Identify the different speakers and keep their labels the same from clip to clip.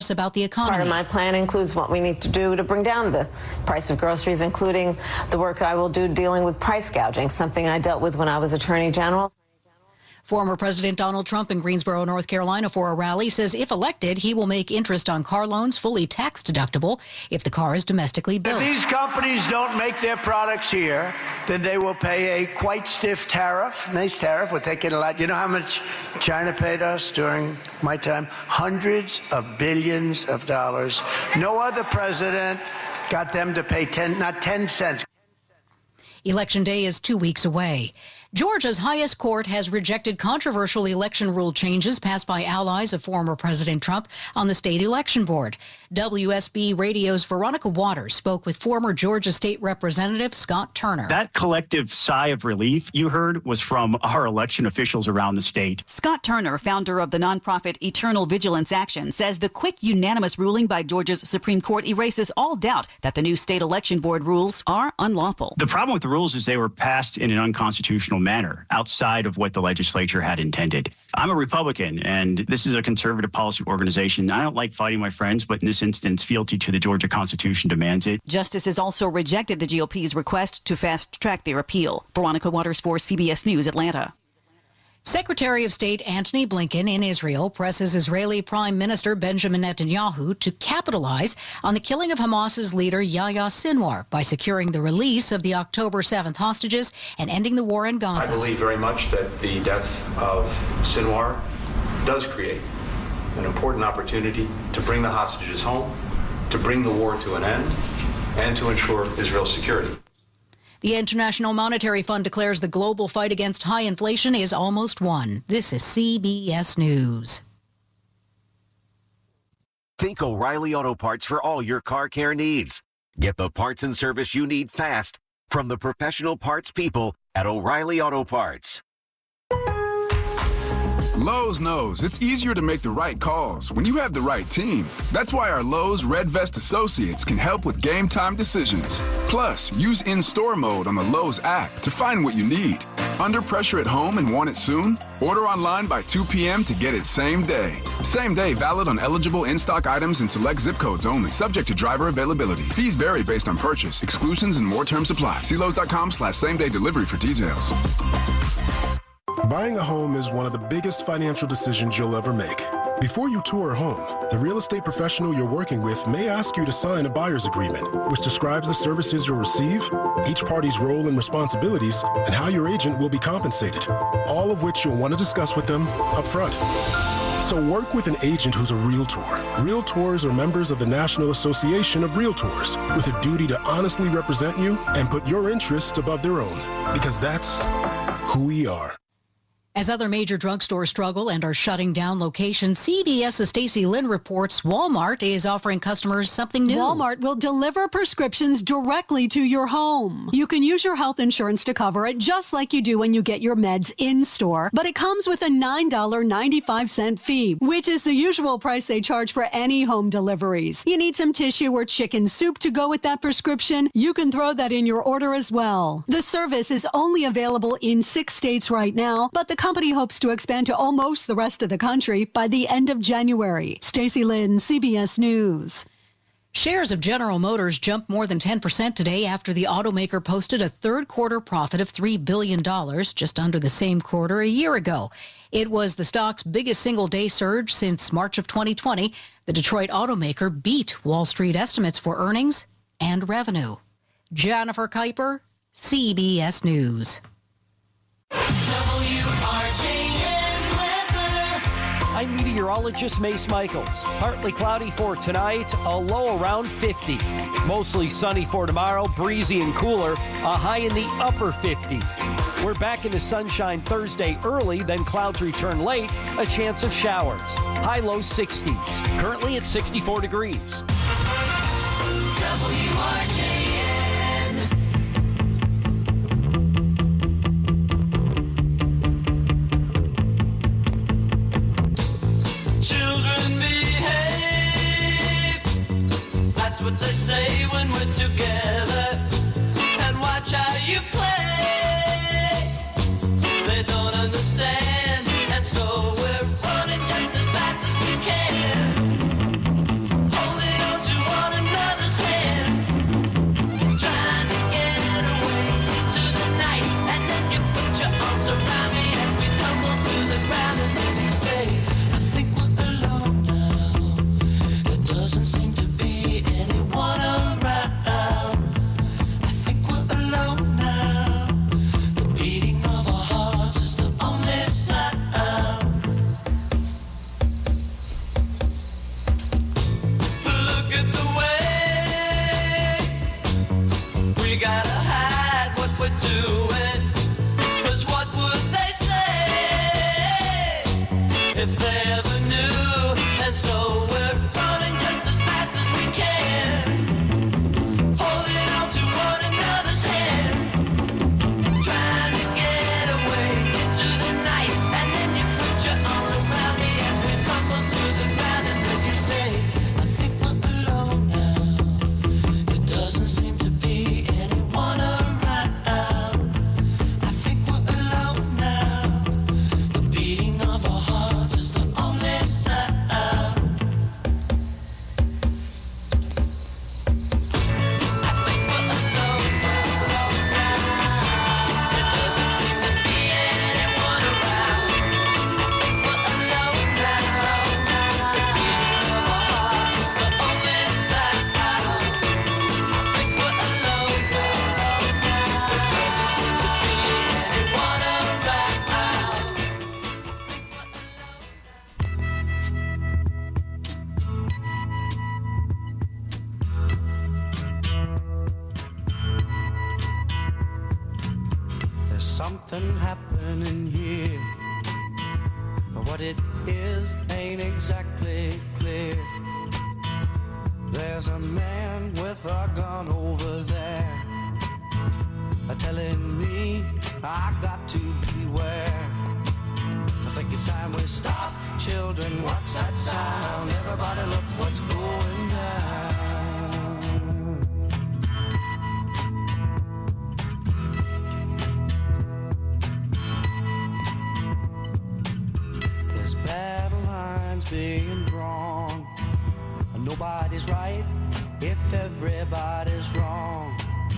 Speaker 1: us about the economy.
Speaker 2: Part of my plan includes what we need to do to bring down the price of groceries, including the work I will do dealing with price gouging, something I dealt with when I was Attorney General.
Speaker 1: Former President Donald Trump in Greensboro, North Carolina for a rally says if elected, he will make interest on car loans fully tax deductible if the car is domestically built.
Speaker 3: If these companies don't make their products here, then they will pay a quite stiff tariff. Nice tariff. We're taking a lot. You know how much China paid us during my time? Hundreds of billions of dollars. No other president got them to pay 10 cents.
Speaker 1: Election day is 2 weeks away. Georgia's highest court has rejected controversial election rule changes passed by allies of former President Trump on the state election board. WSB Radio's Veronica Waters spoke with former Georgia State Representative Scott Turner.
Speaker 4: That collective sigh of relief you heard was from our election officials around the state.
Speaker 5: Scott Turner, founder of the nonprofit Eternal Vigilance Action, says the quick unanimous ruling by Georgia's Supreme Court erases all doubt that the new state election board rules are unlawful.
Speaker 4: The problem with the rules is they were passed in an unconstitutional manner outside of what the legislature had intended. I'm a Republican, and this is a conservative policy organization. I don't like fighting my friends, but in this instance, fealty to the Georgia Constitution demands it.
Speaker 5: Justices also rejected the GOP's request to fast-track their appeal. Veronica Waters for CBS News, Atlanta.
Speaker 1: Secretary of State Antony Blinken in Israel presses Israeli Prime Minister Benjamin Netanyahu to capitalize on the killing of Hamas's leader Yahya Sinwar by securing the release of the October 7th hostages and ending the war in Gaza.
Speaker 6: I believe very much that the death of Sinwar does create an important opportunity to bring the hostages home, to bring the war to an end, and to ensure Israel's security.
Speaker 1: The International Monetary Fund declares the global fight against high inflation is almost won. This is CBS News.
Speaker 7: Think O'Reilly Auto Parts for all your car care needs. Get the parts and service you need fast from the professional parts people at O'Reilly Auto Parts.
Speaker 8: Lowe's knows it's easier to make the right calls when you have the right team. That's why our Lowe's Red Vest associates can help with game time decisions. Plus, use in-store mode on the Lowe's app to find what you need. Under pressure at home and want it soon? Order online by 2 p.m. to get it same day. Same day valid on eligible in-stock items and select zip codes only, subject to driver availability. Fees vary based on purchase. Exclusions and more terms apply. See Lowe's.com/same-day delivery for details.
Speaker 9: Buying a home is one of the biggest financial decisions you'll ever make. Before you tour a home, the real estate professional you're working with may ask you to sign a buyer's agreement, which describes the services you'll receive, each party's role and responsibilities, and how your agent will be compensated, all of which you'll want to discuss with them up front. So work with an agent who's a Realtor. Realtors are members of the National Association of Realtors with a duty to honestly represent you and put your interests above their own, because that's who we are.
Speaker 1: As other major drugstores struggle and are shutting down locations, CBS's Stacey Lynn reports Walmart is offering customers something new.
Speaker 10: Walmart will deliver prescriptions directly to your home. You can use your health insurance to cover it just like you do when you get your meds in-store, but it comes with a $9.95 fee, which is the usual price they charge for any home deliveries. You need some tissue or chicken soup to go with that prescription? You can throw that in your order as well. The service is only available in 6 states right now, but the company hopes to expand to almost the rest of the country by the end of January. Stacey Lynn, CBS News.
Speaker 1: Shares of General Motors jumped more than 10% today after the automaker posted a third quarter profit of $3 billion, just under the same quarter a year ago. It was the stock's biggest single-day surge since March of 2020. The Detroit automaker beat Wall Street estimates for earnings and revenue. Jennifer Kuiper, CBS News.
Speaker 11: I'm meteorologist Mace Michaels. Partly cloudy for tonight, a low around 50. Mostly sunny for tomorrow, breezy and cooler, a high in the upper 50s. We're back into sunshine Thursday early, then clouds return late, a chance of showers. High low 60s, currently at 64 degrees. WRJN.
Speaker 12: What they say when we're together, and watch how you play. They don't understand, and so we're running just as fast as we can. doesn't seem to be anyone around. I think we're alone now. The beating of our hearts is the only sound. Look at the way we gotta hide what we're doing. 'Cause what would they say if they ever knew? And so we're running just as fast as we can, holding on to one another's hand, trying to get away into the night. And then you put your arms around me as we tumble through the ground, and then you say, I think we're alone now. There doesn't seem to be anyone around. I think we're alone now. The beating of our hearts is the only sound. There's something happening here, but what it is ain't exactly clear. There's a man with a gun over there, telling me I got to beware. I think it's time we stop, children. What's that sound? Everybody look what's going down. There's battle lines being drawn. Nobody's right if everybody's wrong.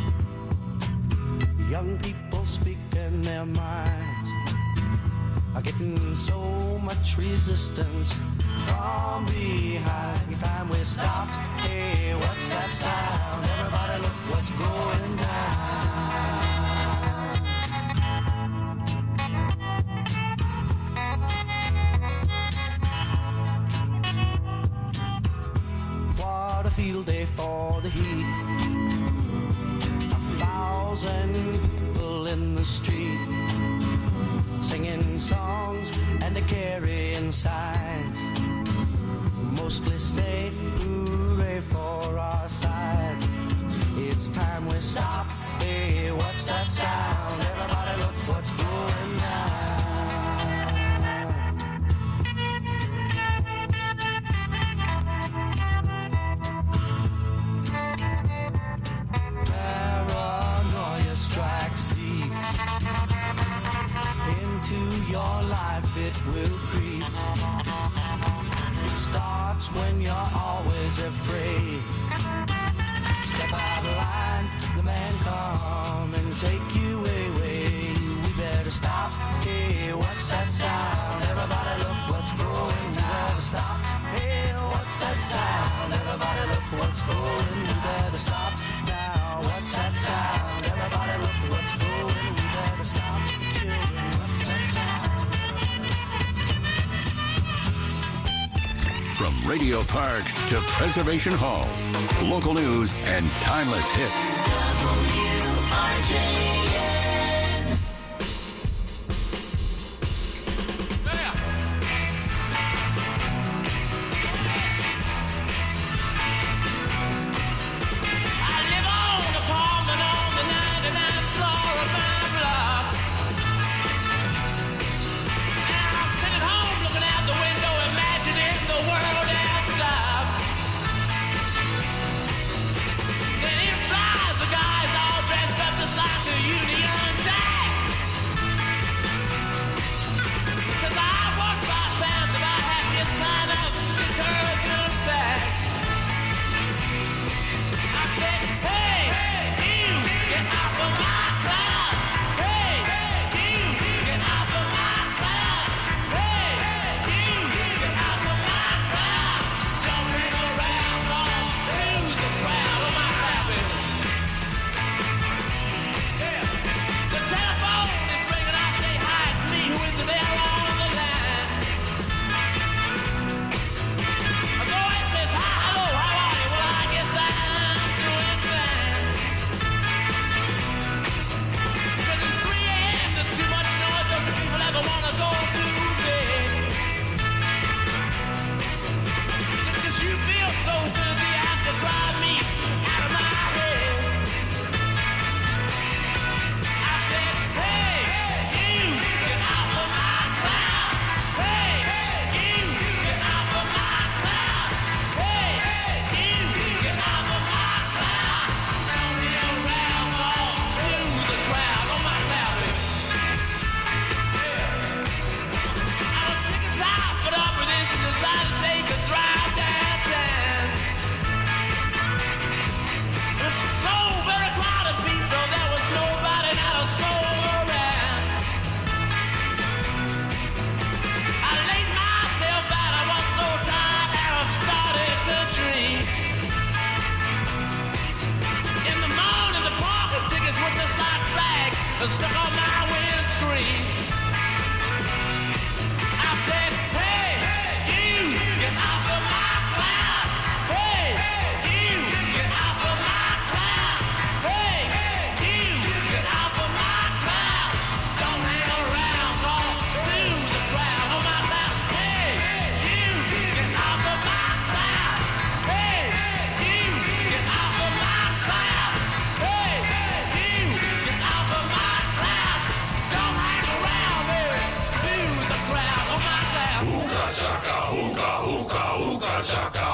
Speaker 12: Young people speaking their minds are getting so much resistance from behind. Time we stop. Hey, what's that sound? Everybody look what's going down. What a field day for the heat. 1,000 people in the street, singing songs and carrying signs, mostly say hooray for our side. It's time we stop. Hey, what's that sound? Everybody look what's going down. Paranoia strikes deep into your life, it will creep. It starts when you're always afraid. Step out of line, the man come and take you away. We better stop. Hey, what's that sound? Everybody look what's going. We better stop. Hey, what's that sound? Everybody look what's going. We better stop now. What's that sound? Everybody look what's going. We better stop. Children, what's that sound?
Speaker 13: From Radio Park to Preservation Hall, local news and timeless hits.
Speaker 12: WRJN.
Speaker 14: Then he flies, the guy's all dressed up just like a union.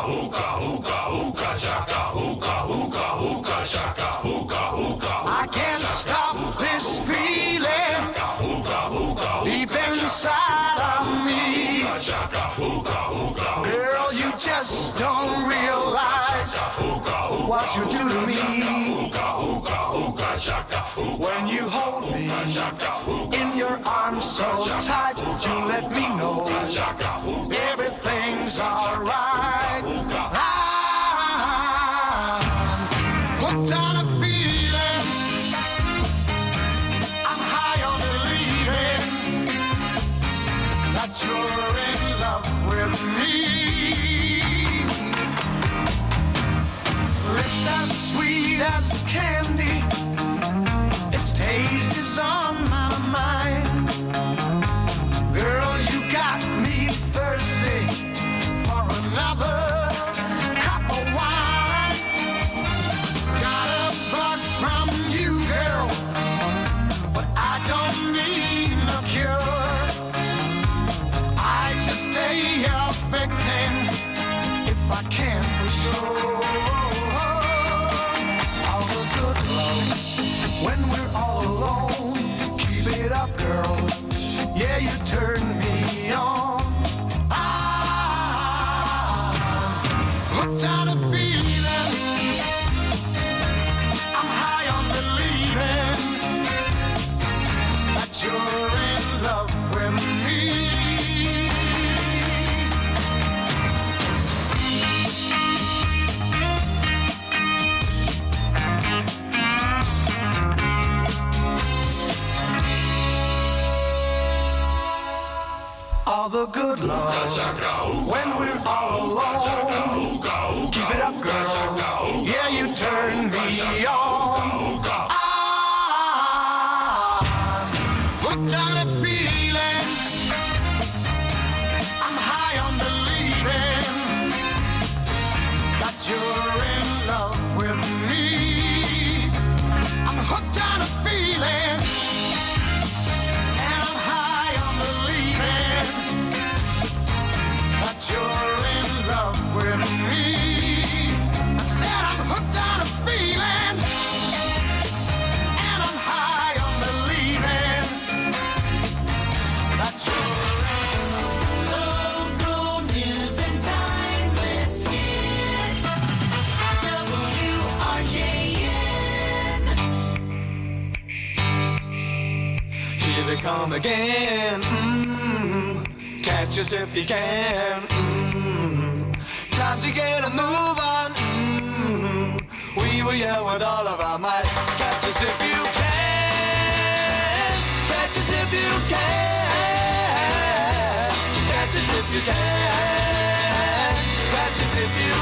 Speaker 12: I can't stop this feeling deep inside of me. Girl, you just don't realize what you do to me. When you hold me in your arms so tight, you let me know everything's alright. I'm hooked on a feeling. I'm high on believing that you're in love with me. Lips as sweet as candy, its taste is on my mind. Girl, you got me thirsty for another cup of wine. Got a bug from you, girl, but I don't need no cure. I just stay a victim if I can for sure. All the good love when we're all alone. Keep it up, girl. Yeah, you turn me on. I'm hooked on a feeling. I'm high on believing that you're in love with me. All the good love when we're all alone. Keep it up, girl. Yeah, you turn me on. I'm hooked on a feeling. I'm high on believing that you're in love with me. I'm hooked on a feeling. And I'm high on believing that you're in love with me. I said I'm hooked on a feeling, and I'm high on believing that you're in local news and timeless hits. WRJN. Here they come again. Catch us if you can. Time to get a move on. We will yell with all of our might. Catch us if you can. Catch us if you can. Catch us if you can. Catch us if you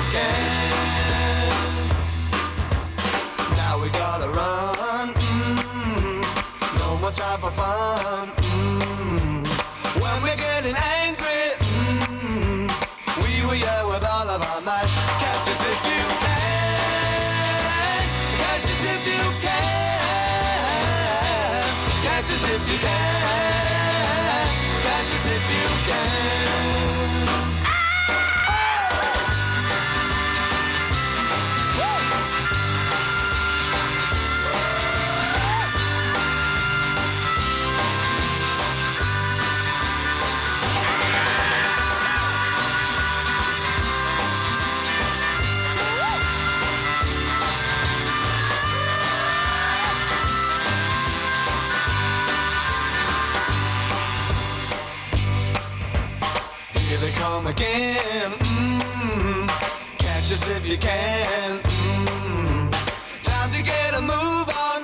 Speaker 12: can. Now we gotta run. No more time for fun. When we're getting angry, we will yell with all of our might. Catch us if you can. Catch us if you can. Catch us if you can. Catch us if you can. Here they come again. Catch us if you can. Time to get a move on.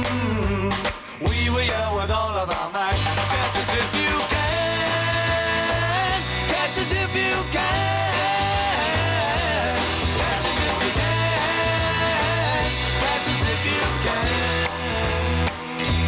Speaker 12: We will yell with all of our might. Catch us if you can. Catch us if you can. Catch us if you can. Catch us if you can.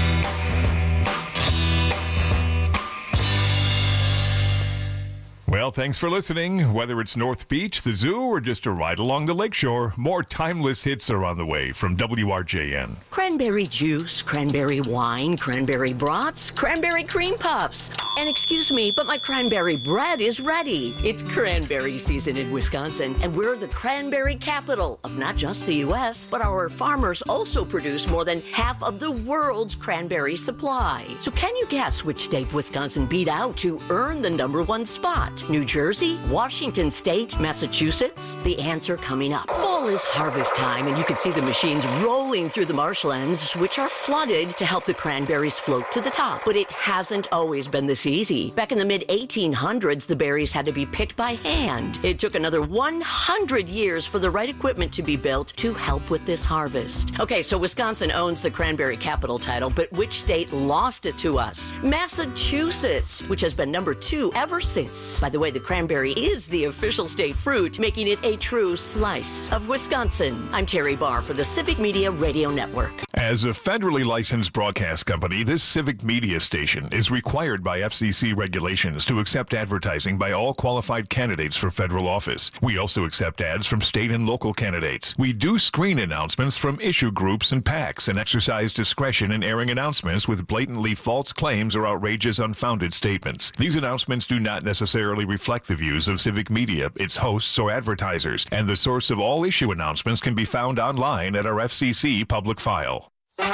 Speaker 14: Well, thanks for listening. Whether it's North Beach, the zoo, or just a ride along the lakeshore, more timeless hits are on the way from WRJN.
Speaker 15: Cranberry juice, cranberry wine, cranberry brats, cranberry cream puffs. And excuse me, but my cranberry bread is ready. It's cranberry season in Wisconsin, and we're the cranberry capital of not just the U.S., but our farmers also produce more than half of the world's cranberry supply. So can you guess which state Wisconsin beat out to earn the #1 spot? New Jersey, Washington State, Massachusetts? The answer coming up. Fall is harvest time, and you can see the machines rolling through the marshlands, which are flooded to help the cranberries float to the top. But it hasn't always been this easy. Back in the mid-1800s, the berries had to be picked by hand. It took another 100 years for the right equipment to be built to help with this harvest. Okay, so Wisconsin owns the cranberry capital title, but which state lost it to us? Massachusetts, which has been #2 ever since. By the way, the cranberry is the official state fruit, making it a true slice of Wisconsin. I'm Terry Barr for the Civic Media Radio Network.
Speaker 14: As a federally licensed broadcast company, this Civic Media station is required by FCC regulations to accept advertising by all qualified candidates for federal office. We also accept ads from state and local candidates. We do screen announcements from issue groups and PACs and exercise discretion in airing announcements with blatantly false claims or outrageous unfounded statements. These announcements do not necessarily reflect the views of Civic Media, its hosts, or advertisers, and the source of all issue announcements can be found online at our FCC public file.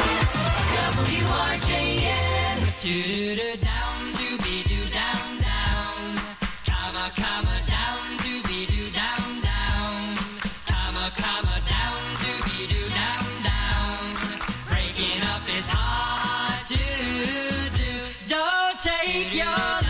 Speaker 12: WRJN. Do-do-do down, do-be-do down, down. Comma, comma, down, do-be-do down, down. Comma, comma, down, do-be-do down, down. Breaking up is hard to do. Don't take your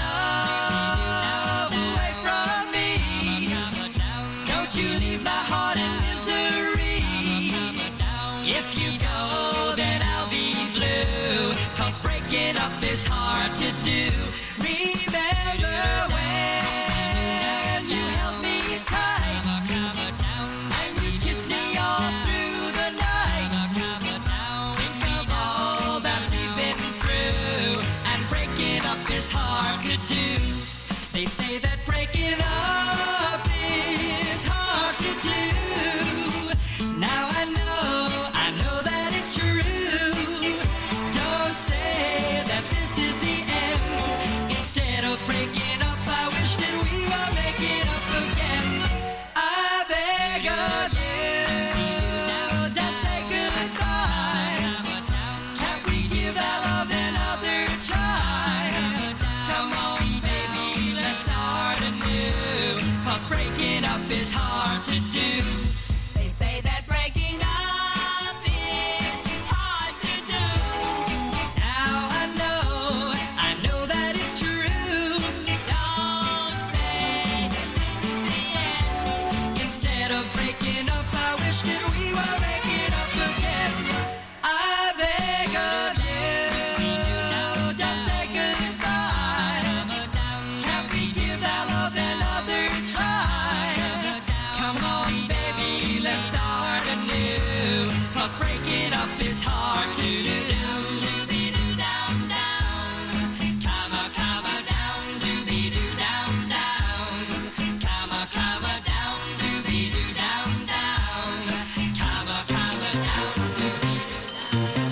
Speaker 12: love away from me. Don't you leave my heart in misery. If you go, then I'll be blue. 'Cause breaking up is hard to do. Remember when you held me tight and you kissed me all through the night. Think of all that we've been through, and breaking up is hard to do. They say that breaking up is hard to do. Now I know that it's true. Don't say that this is the end. Instead of breaking up, I wish that we were making up again. I beg of you, don't say goodbye. Can't we give our love another try? Come on, baby, let's start anew. 'Cause breaking up is hard to do. They say that breaking up is hard to do. Now I know that it's true. Don't say that this is the end. Instead of breaking up, I wish that we were making up again. I beg of you, don't say goodbye. Can't we give our love another try? Come on, baby, let's start anew. 'Cause breaking up is hard to do. Do-be-do down, down. Comma, comma, down, do-be-do down, down. Comma, comma, down, do-be-do down, down. Comma, comma, down, do-be-do down.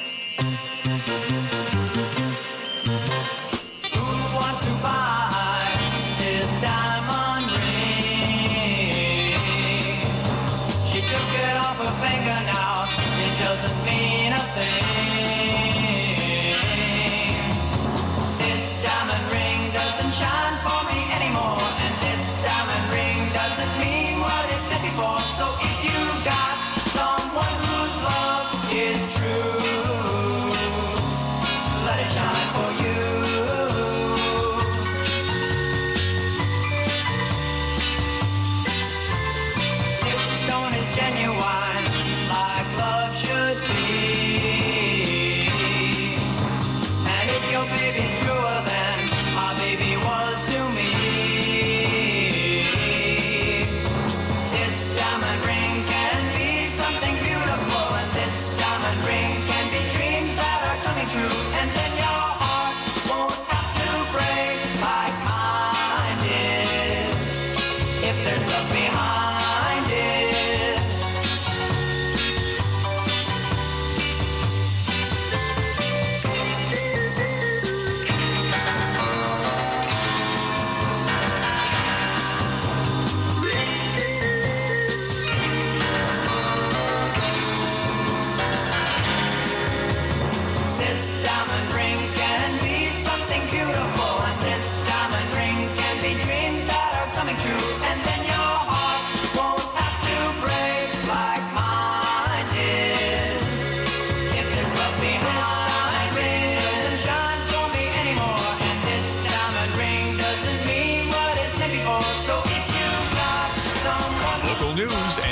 Speaker 12: Who wants to buy this diamond ring? She took it off her finger now. It doesn't mean a thing. This diamond ring doesn't shine for me anymore, and this diamond ring doesn't mean what it did before. So if you got someone whose love is true, let it shine for you. This stone is genuine, like love should be.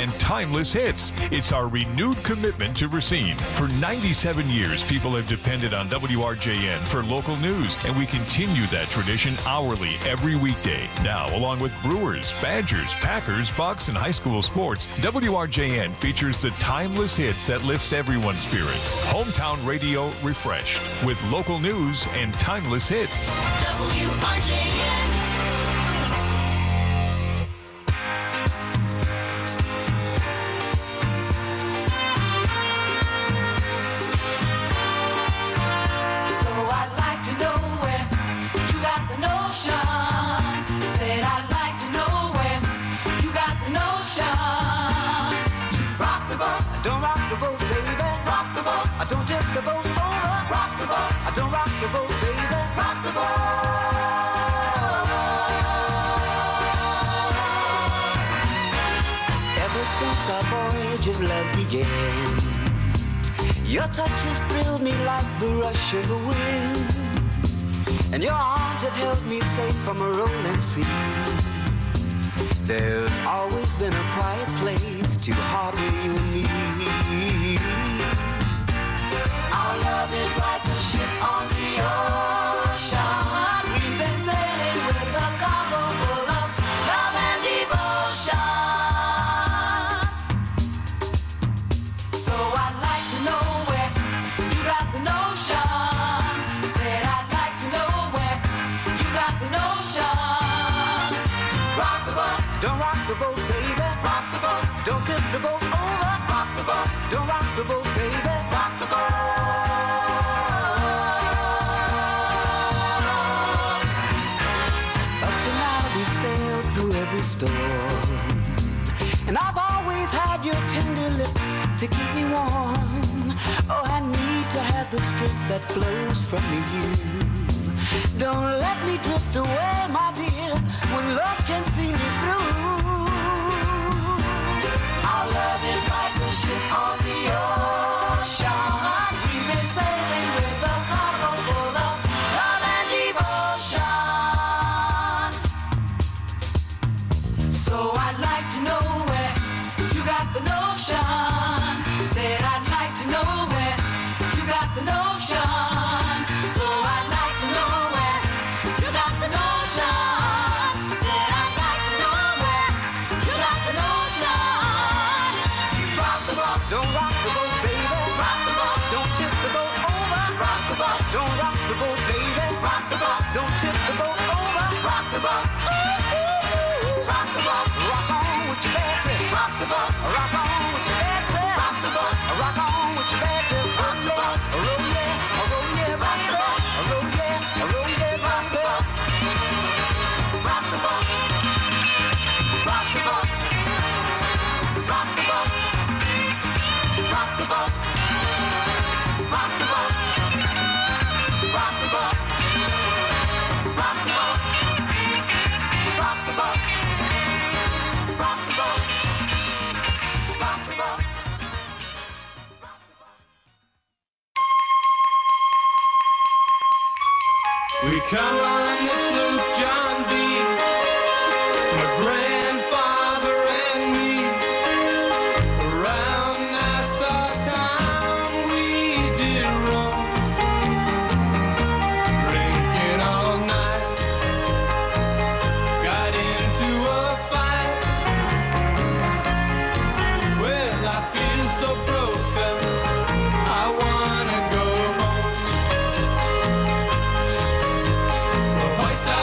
Speaker 14: and timeless hits. It's our renewed commitment to Racine. For 97 years, people have depended on WRJN for local news, and we continue that tradition hourly every weekday. Now, along with Brewers, Badgers, Packers, Bucks, and high school sports, WRJN features the timeless hits that lifts everyone's spirits. Hometown radio refreshed with local news and timeless hits.
Speaker 12: WRJN.
Speaker 16: Since our voyage of love began, your touch has thrilled me like the rush of the wind, and your arms have held me safe from a rolling sea. There's always been a quiet place to harbor you and me.
Speaker 12: Our love is like a ship on the ocean. We've been sailing with a cargo full of love and devotion. So I'd like to know where you got the notion. Said I'd like to know where you got the notion. Rock the boat,
Speaker 16: don't rock the boat, baby.
Speaker 12: Rock the boat,
Speaker 16: don't tip the boat over.
Speaker 12: Rock the boat,
Speaker 16: don't rock the boat, baby.
Speaker 12: Rock the boat.
Speaker 16: Up to now we sailed through every storm, and I've always had your tender lips to keep me warm. Oh, I need to have the strength that flows from you. Don't let me drift away, my dear, when love can see me through.
Speaker 12: Our love is like a ship on the ocean. We've been sailing with a cargo full of love and devotion. So I'd like to know where you got the notion. Said I'd like to know where you got the notion. So I'd like to know where you got the notion. Said I'd like to know where you got the notion. Rock the boat,
Speaker 16: don't rock the boat, baby.
Speaker 12: Rock the boat,
Speaker 16: don't tip the boat over.
Speaker 12: Rock the boat,
Speaker 16: don't rock the boat, baby.
Speaker 12: Rock the boat,
Speaker 16: don't tip the boat over.
Speaker 12: Rock the boat, rock the boat,
Speaker 16: rock on with your bad tip.
Speaker 12: Rock the boat,
Speaker 16: rock on with your bad tip.
Speaker 12: Rock the boat,
Speaker 16: rock on with your bad tip.
Speaker 12: Rock the boat,
Speaker 16: roll yeah, roll yeah, rock the boat, roll yeah, roll yeah, rock the boat.
Speaker 12: Rock the boat, rock the boat, rock the boat, rock the boat, rock the boat, rock the boat, rock the boat, rock the boat, rock the boat, rock the boat.
Speaker 17: We come on this loop, John B. My grandfather and me. Around Nassau town we did roam, drinking all night. Got into a fight. Well, I feel so broken, I wanna go home. So hoist up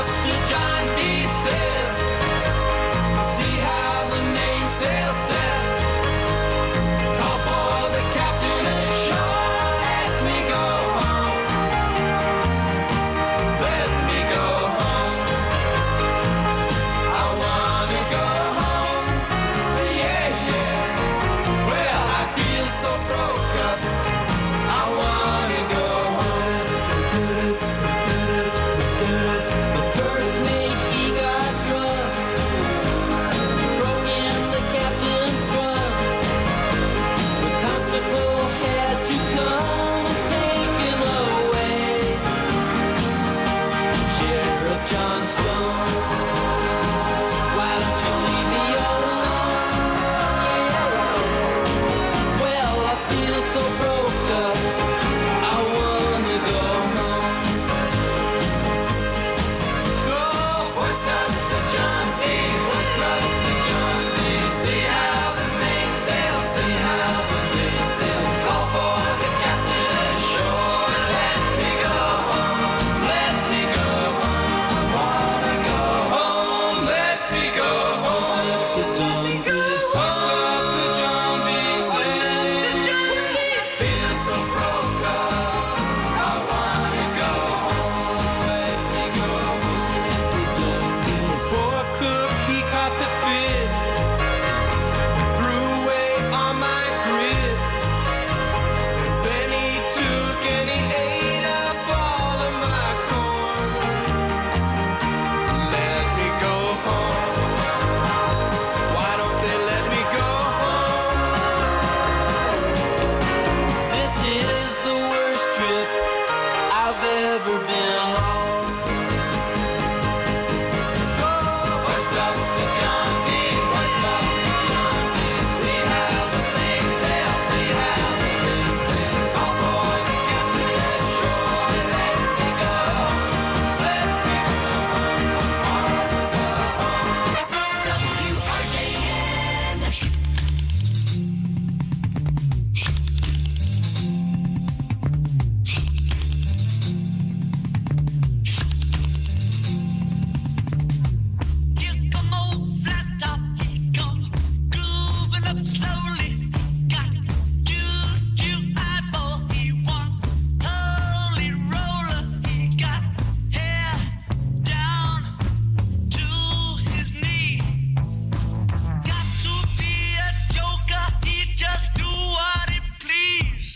Speaker 12: up slowly. Got juju eyeball. He want holy roller. He got hair down to his knee. Got to be a joker. He just do what he please.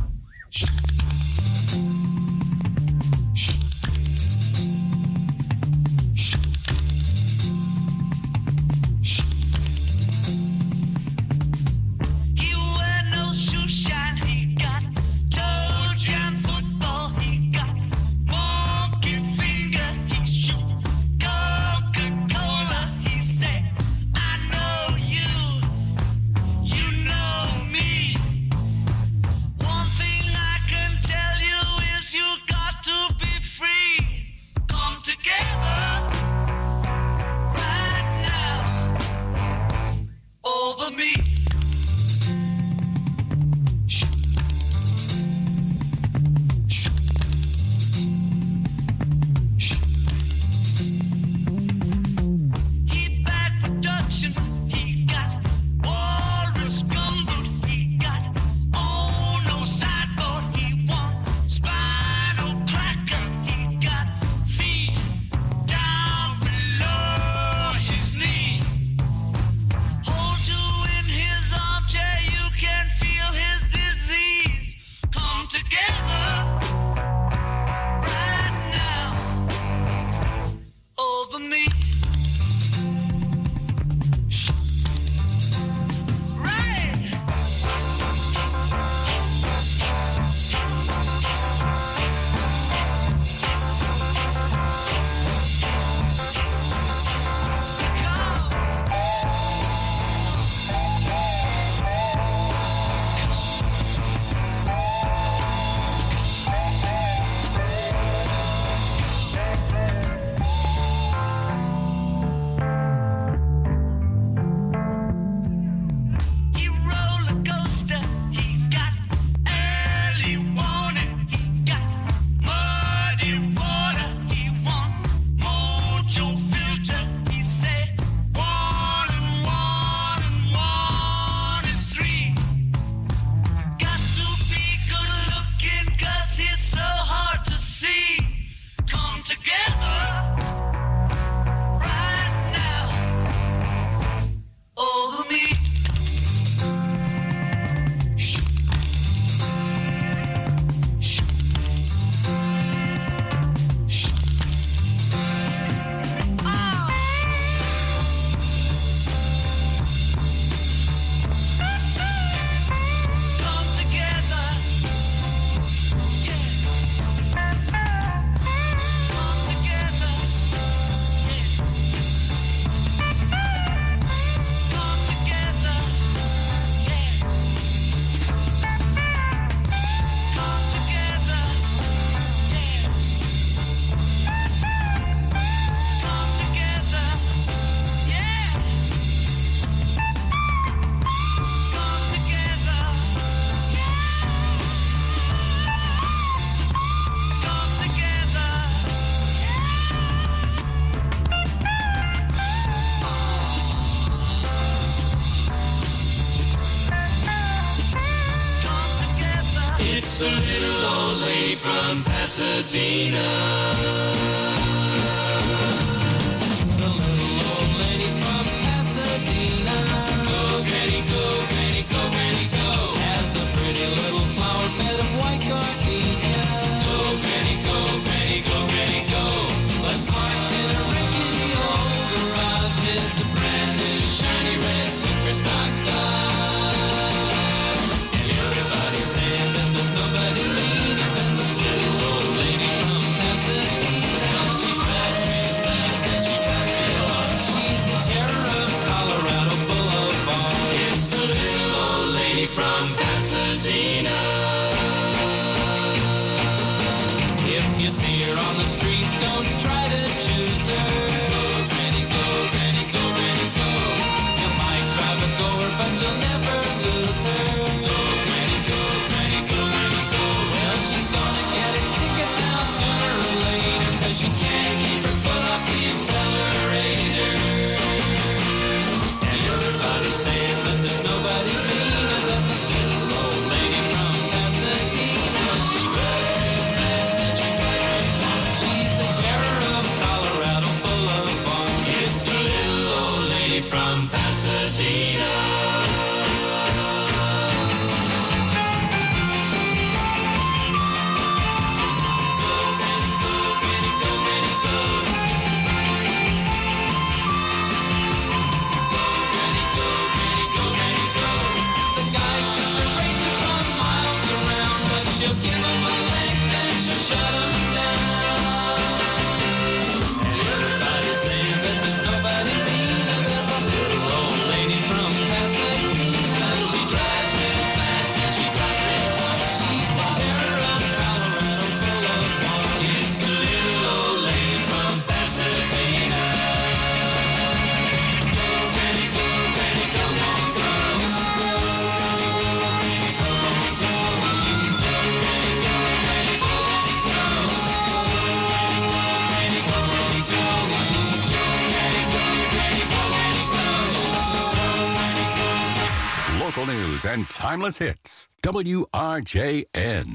Speaker 12: He wear no shoe shine. He got toe jam football. He got monkey finger. He shoot Coca-Cola. He say, I know you. You know me. One thing I can tell you is you got to be free. Come together right now over me. He bad production. He got walrus gumboot. He got on no sideboard. He want spinal cracker. He got feet down below his knee. Hold you in his armchair. You can feel his disease. Come together right now over me. Right. He roller coaster. He got early warning. He got muddy water. He want mojo filter. He say 1 and 1 and 1 is 3. Got to be good looking 'cause he's so hard to see. Come together right now over me. Come together, yeah. Come together, yeah. Come together, yeah. Come together, yeah. Come together, yeah. Come together, come together.
Speaker 17: It's the little old lady from Pasadena. The little old lady from Pasadena. Go, Granny, go, Granny, go, Granny, go. Has a pretty little flower bed of white gardenia. Go, Granny, go, Granny, go, Granny, go. But parked in a rickety old garage is a brand new shiny red super stock Dodge. And everybody's saying that there's nobody meaner than the little old lady from Pasadena. She drives real fast and she drives real hard. She's the terror of Colorado Boulevard. It's the little old lady from Pasadena. If you see her on the street, don't try to choose her. Go, Granny, go, Granny, go, Granny, go. You might drive a goer, but you'll never lose her. Go, Granny, go, Granny, go, Granny, go. Well, she's gonna get a ticket now sooner or later, 'cause she can't keep her foot off the accelerator. And everybody's saying that there's nobody
Speaker 13: Local news and timeless hits. WRJN.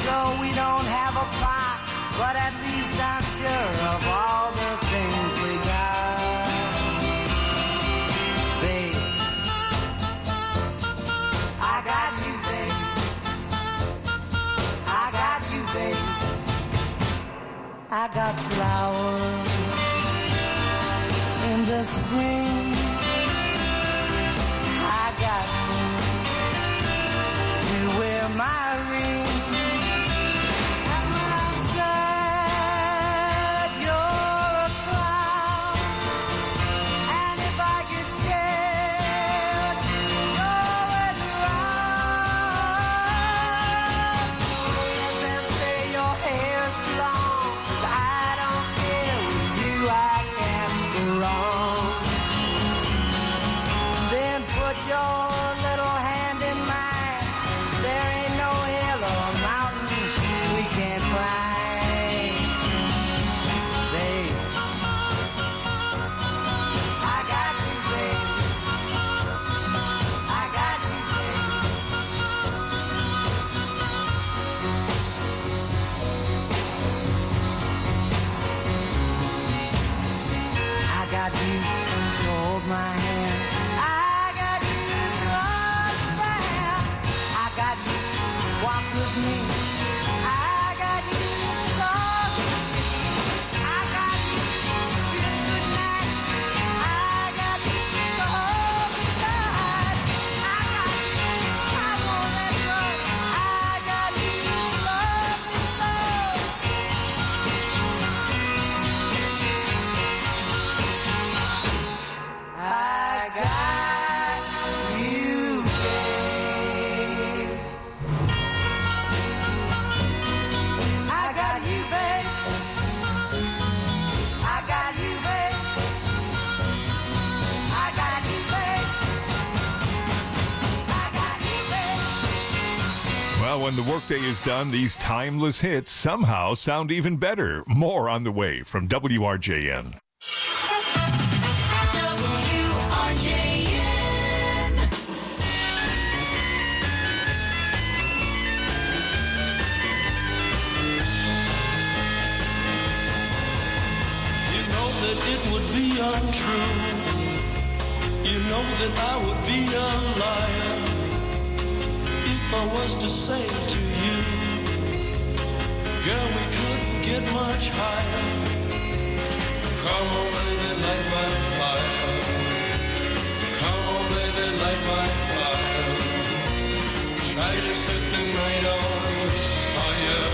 Speaker 16: so we don't have a pot, but at least I'm sure of all the things we got. Babe, I got you, babe. I got you, babe. I got flowers in the spring. I got you to wear my ring. And when I'm sad, you're a clown. And if I get scared, you're always around. So let them say your hair's too long, 'cause I don't care. With you I can't go wrong. Then put your little hand in mine. There ain't no hill or mountain we can't climb. Babe, I got you, babe. I got you, babe. I got you to hold my hand. I got you to understand. I got you to walk with me. I got you to talk. I got you to kiss goodnight. I got you to hold me tight. I got you, I won't let go. I got you to love me so. I got you, babe. I got you, babe. I got you, babe. I got you, babe. I got you, babe.
Speaker 14: Well, when the workday is done, these timeless hits somehow sound even better. More on the way from WRJN.
Speaker 17: You know that it would be untrue. You know that I would be a liar if I was to say to you, girl, we couldn't get much higher. Come on, baby, light my fire. Come on, baby, light my fire. Try to set the night on fire.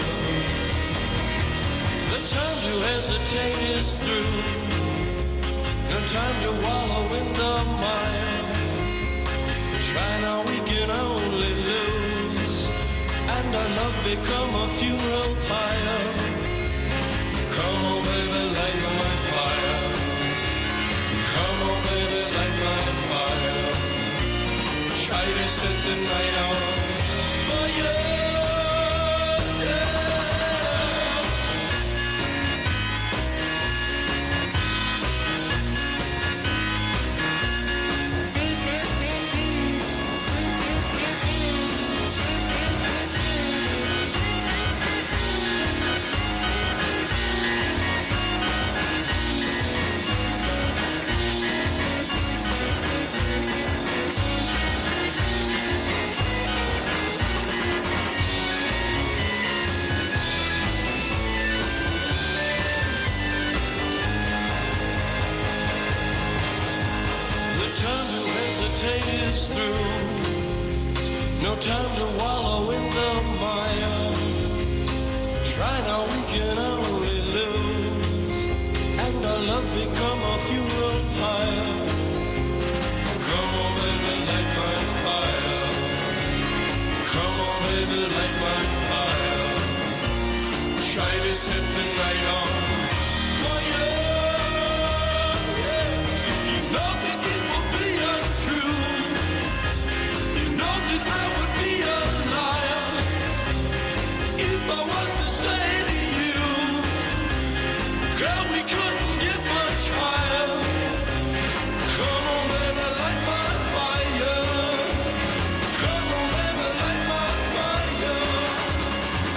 Speaker 17: The time to hesitate is through. No time to wallow in the mire. Try now, we can only lose. And our love become a funeral pyre. Come on, baby, light my fire. Come on, baby, light my fire. Try to set the night on fire. Is through. No time to wallow in the mire. Try now, we can only lose. And our love become a funeral pyre. Come on, baby, light my fire. Come on, baby, light my fire. Try to set the night on fire. You know that it will be untrue. I would be a liar if I was to say to you, girl, we couldn't get much higher. Come on, baby, light my fire. Come on, baby, light my fire.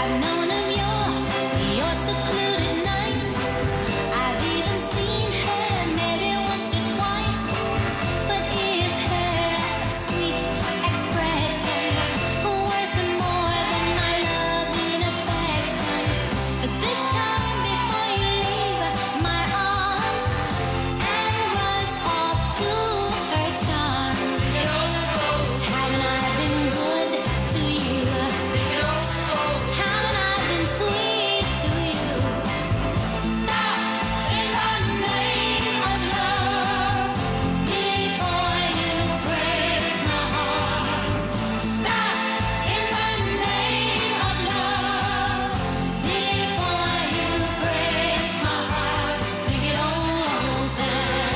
Speaker 12: I've known of your secluded nights. I've even seen her maybe once or twice. But is her sweet expression worth more than my love and affection? But this time before you leave my arms and rush off to her charms, haven't I been good to you? Haven't I been sweet to you? Stop in the name of love before you break my heart. Stop in the name of love before you break my heart. Think it over.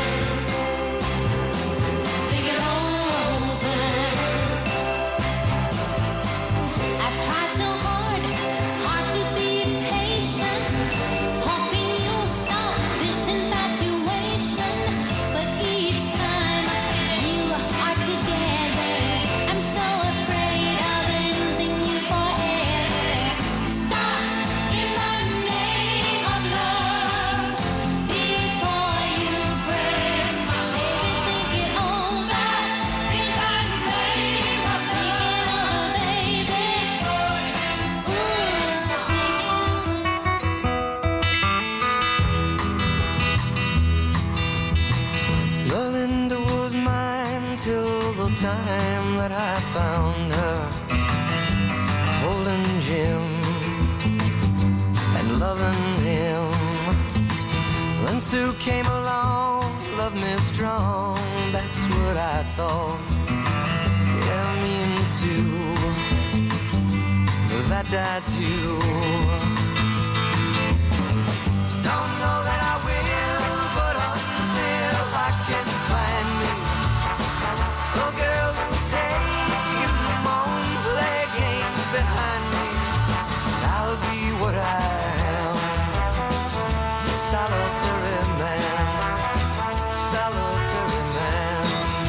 Speaker 12: Think it over. I've tried so hard to be patient, hoping you'll stop this infatuation. But each time you are together, I'm so afraid of losing you forever. Stop in the name of love before you break my heart. Think it over. In the name of love, baby.
Speaker 16: Melinda was mine till the time that I found her holding Jim and loving him. When Sue came along, loved me strong, that's what I thought. Yeah, me and Sue, that died too. Don't know that I will, but until I can find me a girl who'll stay and won't play games behind me, I'll be what I am, a solitary man, solitary man.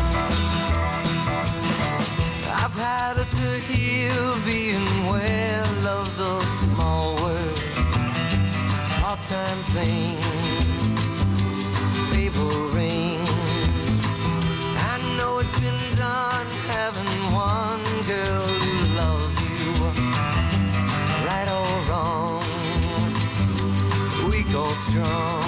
Speaker 16: I've had it to heal being where love's a small word, part-time thing, paper ring. I know it's been done having one girl who loves you, right or wrong, weak or strong.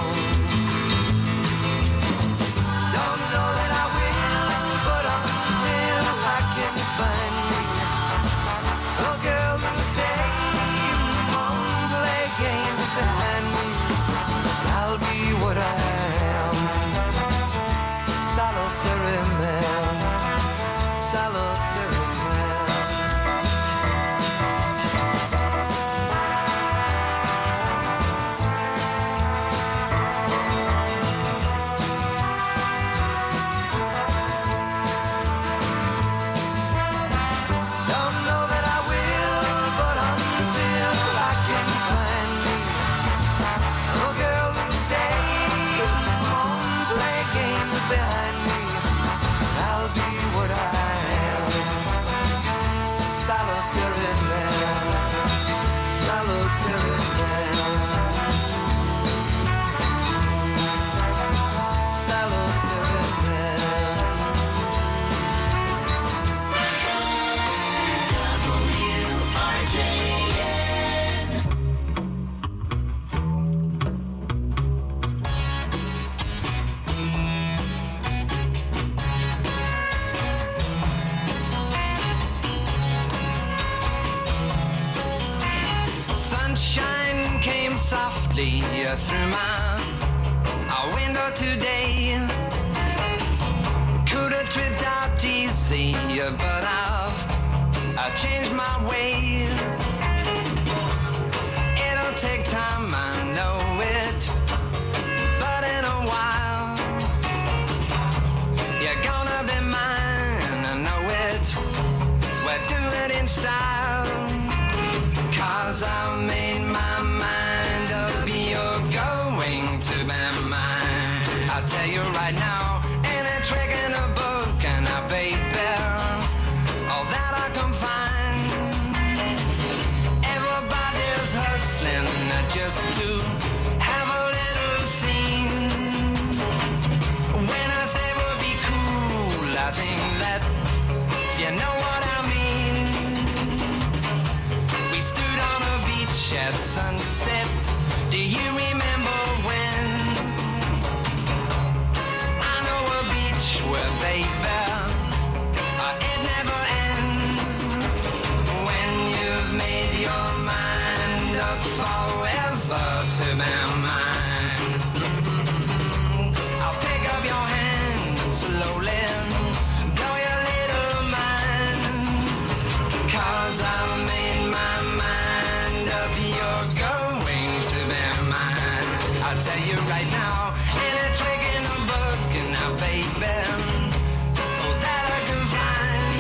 Speaker 16: Don't know that I will, but until I can find me a girl who'll stay and won't play games behind me, I'll be what I am, a solitary man, solitary man. Don't know that I will, but until I can find me a girl who'll stay and won't play games behind me, I'll be what I am, a solitary man, solitary man, solitary man. Sunshine came softly through my window today. Could have tripped out easy, but I've changed my way. It'll take time, I know it, but in a while you're gonna be mine, I know it. We'll do it in style, 'cause I've made my mind up, you're going to be mine. I'll tell you right now, ain't a trick in a book, and I baby, all that I can find
Speaker 12: just to have a little scene. When I say we'll be cool, I think that you know what I mean. We stood on a beach at sunset. Do you remember when? I know a beach where, baby, it never ends. When you've made your mind up forever to be mine, I'll pick up your hand and slowly blow your little mind. 'Cause I've made my mind up, you're going to be mine. I'll tell you right now, any trick in the book, and now, baby, oh, that I can find.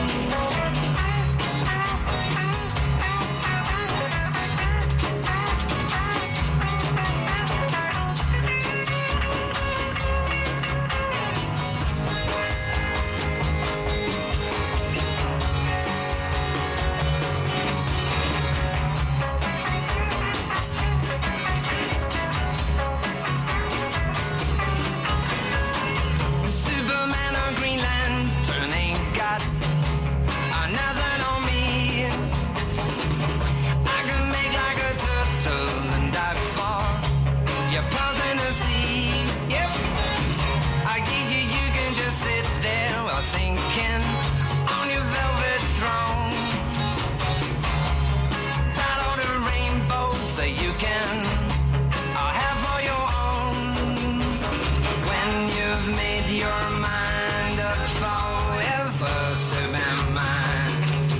Speaker 12: Superman or Green Lantern ain't got nothing on me. I can make like a turtle and dive for your pearls in the sea. Yep, I give you can just sit there while thinking on your velvet throne. Battle the rainbows so you can have for your own. When you've made your mind up forever to be mine,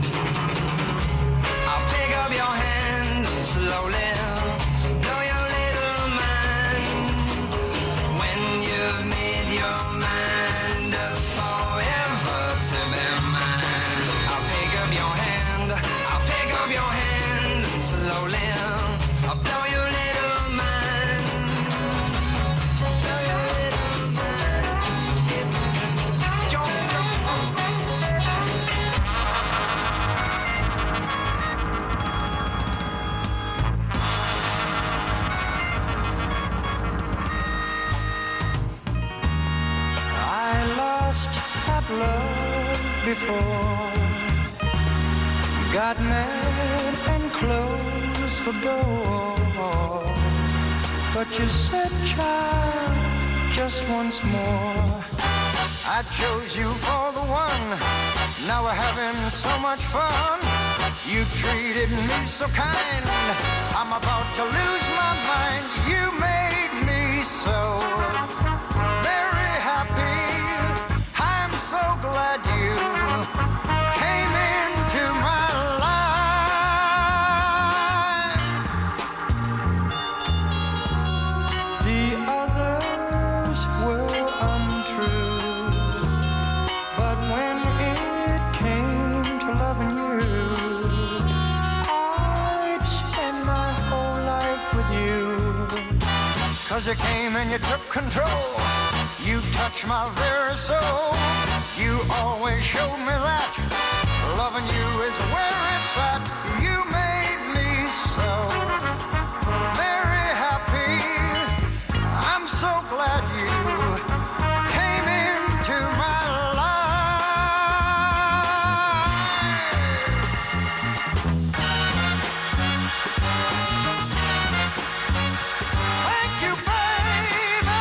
Speaker 12: I'll pick up your hand and slowly blow your little mind. When you've made your mind up forever to be mine, I'll pick up your hand, I'll pick up your hand and slowly I'll blow your little mind. Blow your little mind.
Speaker 16: I lost that love before, got mad and closed the door. But you said, child, just once more. I chose you for the one, now we're having so much fun. You treated me so kind, I'm about to lose my mind. You made me so very happy. I'm so glad you came into my life. The others were untrue, but when it came to loving you, I'd spend my whole life with you. 'Cause you came and you took control, you touched my very soul. You always showed me that loving you is where it's at. You made me so very happy. I'm so glad you came into my life. Thank you, baby.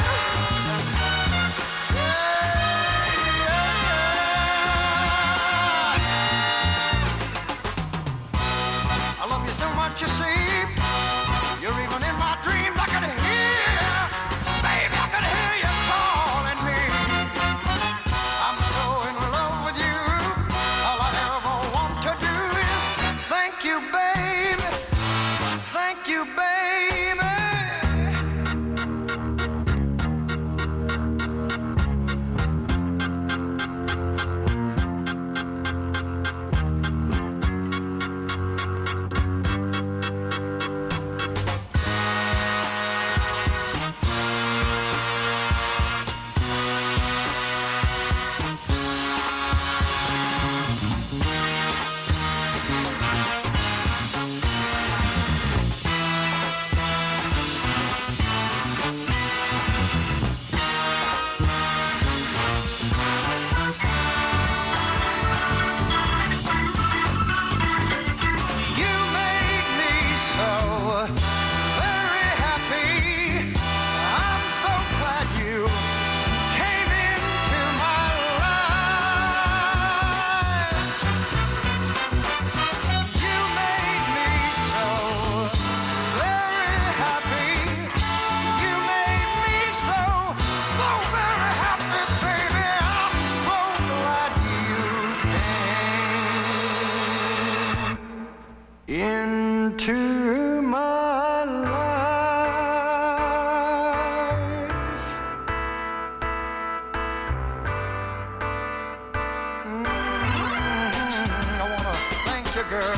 Speaker 16: I love you so much, you see. You're even in my dreams. I can hear, baby, I can hear you calling me. I'm so in love with you. All I ever want to do is thank you, baby. Thank you, baby. into my life. I want to thank you, girl.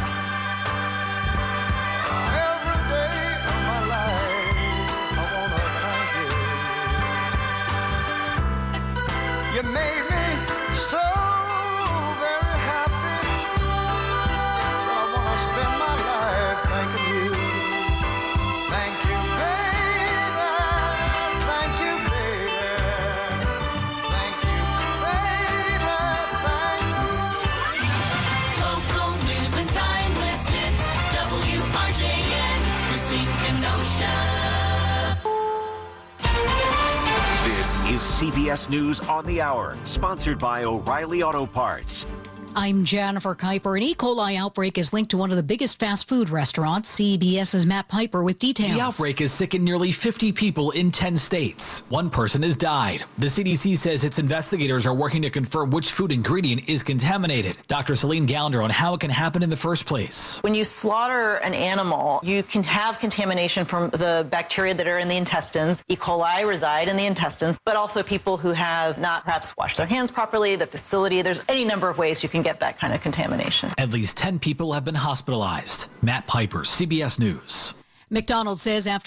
Speaker 16: Every day of my life, I want to thank you. You made me so very happy. I want to spend my life thanking you. Thank you, baby. Thank you, baby. Thank you, baby. Thank you.
Speaker 12: Local news and timeless hits. WRJN, Racine, Kenosha.
Speaker 7: This is CBS News on the Hour, sponsored by O'Reilly Auto Parts.
Speaker 1: I'm Jennifer Kuiper. An E. coli outbreak is linked to one of the biggest fast food restaurants. CBS's Matt Piper with details.
Speaker 18: The outbreak has sickened nearly 50 people in 10 states. One person has died. The CDC says its investigators are working to confirm which food ingredient is contaminated. Dr. Celine Gallender on how it can happen in the first place.
Speaker 19: When you slaughter an animal, you can have contamination from the bacteria that are in the intestines. E. coli reside in the intestines, but also people who have not perhaps washed their hands properly, the facility. There's any number of ways you can get that kind of contamination.
Speaker 18: At least 10 people have been hospitalized. Matt Piper, CBS News.
Speaker 1: McDonald's says after